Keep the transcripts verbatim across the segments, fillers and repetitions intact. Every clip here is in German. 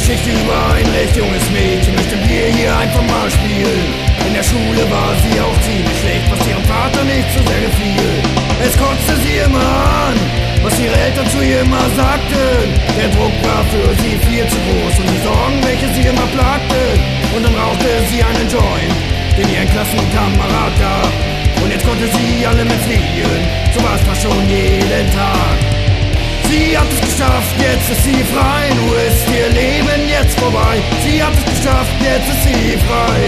Geschichte über ein recht junges Mädchen, möchten wir hier einfach mal spielen. In der Schule war sie auch ziemlich schlecht, was ihrem Vater nicht so sehr gefiel. Es kotzte sie immer an, was ihre Eltern zu ihr immer sagten. Der Druck war für sie viel zu groß und die Sorgen, welche sie immer plagten. Und dann rauchte sie einen Joint, den ihr ein Klassenkamerad gab. Und jetzt konnte sie alle mit fliehen, so war es fast schon jeden Tag. Sie hat es geschafft, jetzt ist sie frei, nur ist ihr Leben jetzt vorbei. Sie hat es geschafft, jetzt ist sie frei.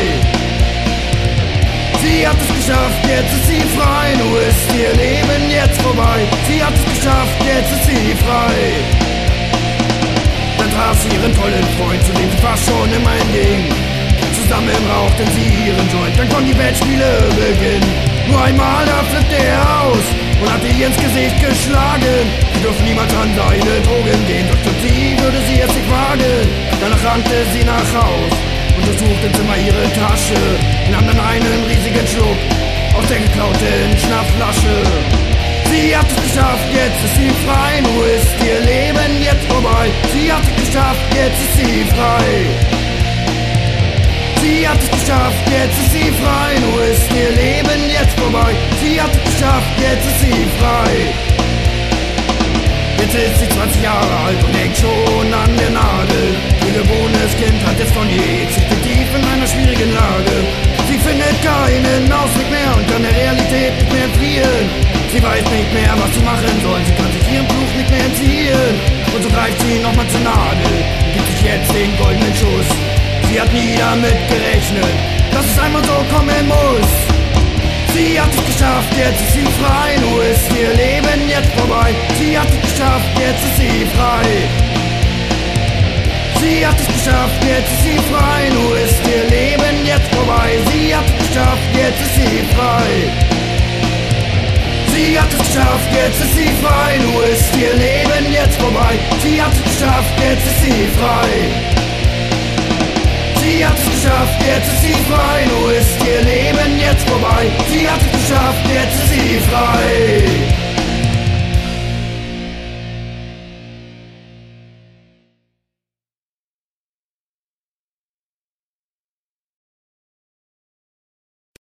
Sie hat es geschafft, jetzt ist sie frei, nur ist ihr Leben jetzt vorbei. Sie hat es geschafft, jetzt ist sie frei. Dann traf sie ihren tollen Freund, zu dem sie fast schon immer hinging. Zusammen rauchten sie ihren Joint, dann konnten die Wettspiele beginnen. Nur einmal, da flippte er aus und hatte ihr ins Gesicht geschlagen. Sie durfte niemals an seine Drogen gehen, doch für sie würde sie es nicht wagen. Danach rannte sie nach Haus und durchsuchte im Zimmer ihre Tasche, nahm dann einen riesigen Schluck aus der geklauten Schnappflasche. Sie hat es geschafft, jetzt ist sie frei, nur ist ihr Leben jetzt vorbei. Sie hat es geschafft, jetzt ist sie frei. Sie hat es geschafft, jetzt ist sie frei, nur ist ihr Leben jetzt vorbei. Sie hat es geschafft, jetzt ist sie frei. Jetzt ist sie zwanzig Jahre alt und hängt schon an der Nadel. Ihr geborenes Kind hat es von je, steckt tief in einer schwierigen Lage. Sie findet keinen Ausweg mehr und kann der Realität nicht mehr entfliehen. Sie weiß nicht mehr, was sie machen soll, sie kann sich ihrem Fluch nicht mehr entziehen. Und so greift sie nochmal zur Nadel und gibt sich jetzt den goldenen Schuss. Sie hat nie damit gerechnet, dass es einmal so kommen muss. Sie hat es geschafft, jetzt ist sie frei, nur ist ihr Leben jetzt vorbei. Sie hat es geschafft, jetzt ist sie frei. Sie hat es geschafft, jetzt ist sie frei, nur ist ihr Leben jetzt vorbei. Sie hat es geschafft, jetzt ist sie frei. Sie hat es geschafft, jetzt ist sie frei, nur ist ihr Leben jetzt vorbei. Sie hat es geschafft, jetzt ist sie frei. Sie hat es geschafft, jetzt ist sie frei, nur ist ihr Leben jetzt vorbei.